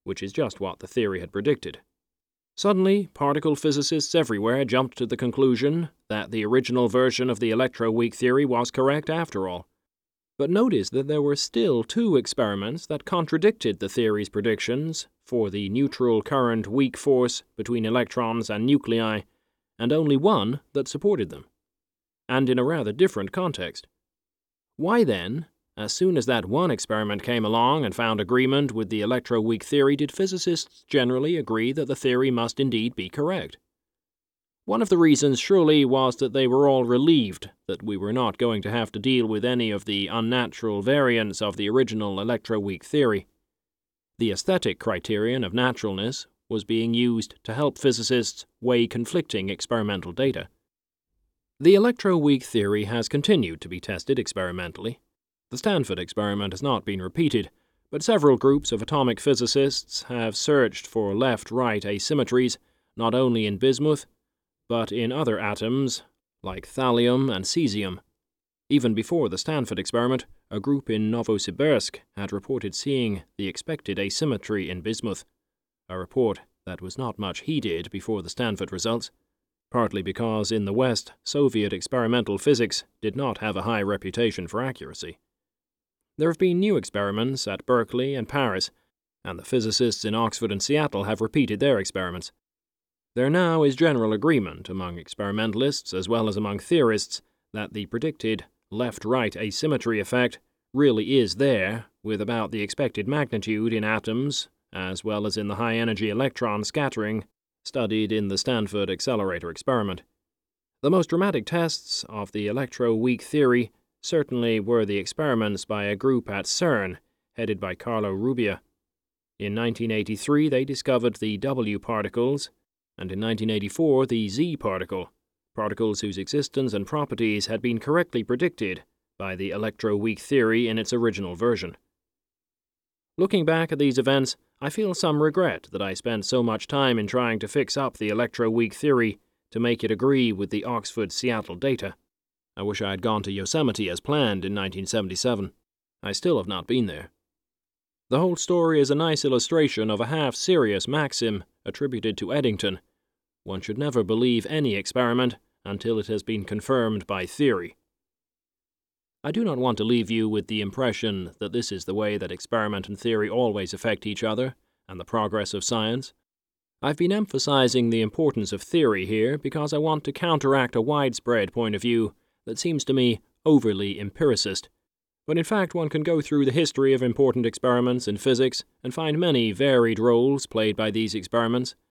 which is just what the theory had predicted. Suddenly, particle physicists everywhere jumped to the conclusion that the original version of the electroweak theory was correct after all. But notice that there were still 2 experiments that contradicted the theory's predictions for the neutral current weak force between electrons and nuclei, and only one that supported them, and in a rather different context. Why then, as soon as that one experiment came along and found agreement with the electroweak theory, did physicists generally agree that the theory must indeed be correct? One of the reasons surely was that they were all relieved that we were not going to have to deal with any of the unnatural variants of the original electroweak theory. The aesthetic criterion of naturalness was being used to help physicists weigh conflicting experimental data. The electroweak theory has continued to be tested experimentally. The Stanford experiment has not been repeated, but several groups of atomic physicists have searched for left-right asymmetries not only in bismuth, but in other atoms like thallium and cesium. Even before the Stanford experiment, a group in Novosibirsk had reported seeing the expected asymmetry in bismuth, a report that was not much heeded before the Stanford results, partly because in the West, Soviet experimental physics did not have a high reputation for accuracy. There have been new experiments at Berkeley and Paris, and the physicists in Oxford and Seattle have repeated their experiments. There now is general agreement among experimentalists as well as among theorists that the predicted left-right asymmetry effect really is there, with about the expected magnitude in atoms as well as in the high-energy electron scattering studied in the Stanford accelerator experiment. The most dramatic tests of the electroweak theory certainly were the experiments by a group at CERN, headed by Carlo Rubbia. In 1983, they discovered the W particles, and in 1984 the Z particle, particles whose existence and properties had been correctly predicted by the electroweak theory in its original version. Looking back at these events, I feel some regret that I spent so much time in trying to fix up the electroweak theory to make it agree with the Oxford-Seattle data. I wish I had gone to Yosemite as planned in 1977. I still have not been there. The whole story is a nice illustration of a half-serious maxim attributed to Eddington. One should never believe any experiment until it has been confirmed by theory. I do not want to leave you with the impression that this is the way that experiment and theory always affect each other and the progress of science. I've been emphasizing the importance of theory here because I want to counteract a widespread point of view that seems to me overly empiricist. But in fact, one can go through the history of important experiments in physics and find many varied roles played by these experiments,